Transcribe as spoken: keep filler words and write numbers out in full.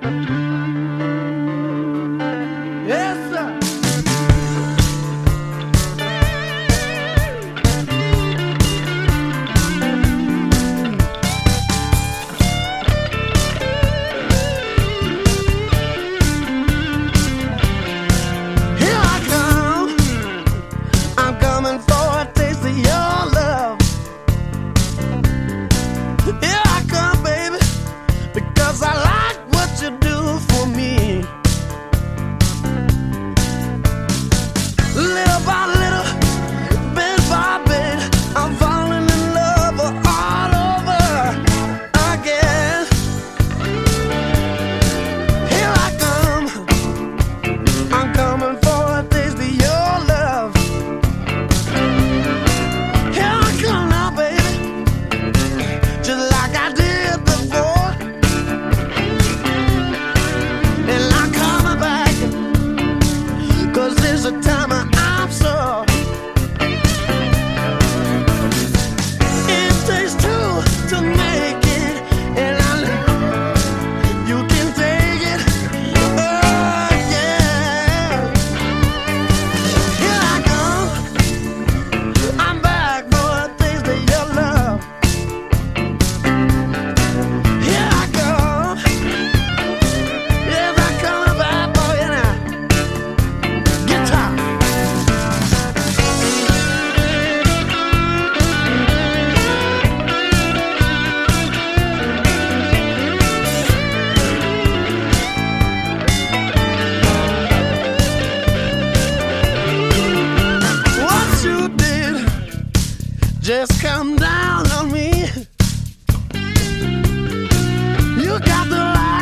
Yes, sir. Here I come. I'm coming for a taste of your love. Here I come, baby, because I like what you do for me. Little by little, bit by bit, I'm falling in love all over again. Here I come, I'm coming for a taste of your love. Here I come now, baby, just like I did before. And I'm coming back, 'cause there's a time I- I'm sure it takes two to make it, and I know you can take it. Oh, yeah. Here I come, I'm back for a taste of your love. Here I come, yes, I'm coming back for you now. Guitar. What you did just come down on me. You got the right